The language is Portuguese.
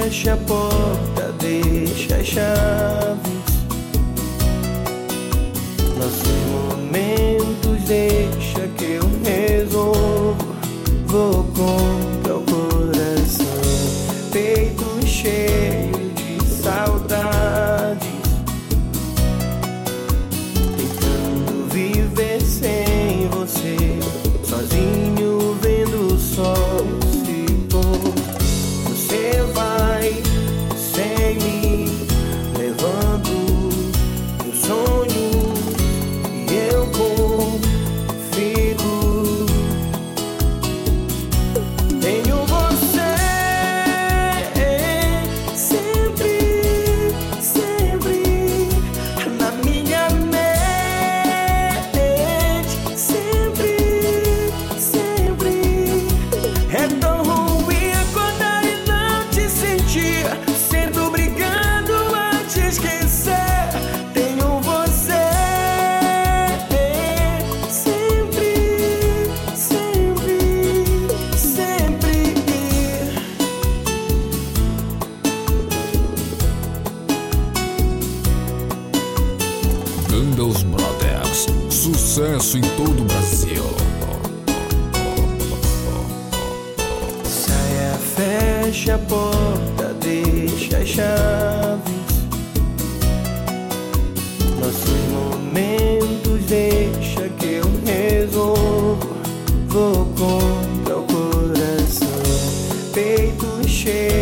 feche a porta, deixa as chaves. Nossos momentos deixa que eu resolvo. Vou contra o coração, peito cheio de saudades, tentando viver sem você, sozinho vendo o sol se pôr. Você vai sem mim, levando meus sonhos e eu fico. Tenho você sempre, sempre na minha mente, sempre, sempre. É tão ruim acordar e não te sentir, sendo obrigado a te esquecer. Tenho você sempre, sempre, sempre. Banda Os Brothers, sucesso em todo o Brasil. Saia, feche a porta, deixa as chaves. Nossos momentos deixa que eu resolvo. Vou contra o coração, peito cheio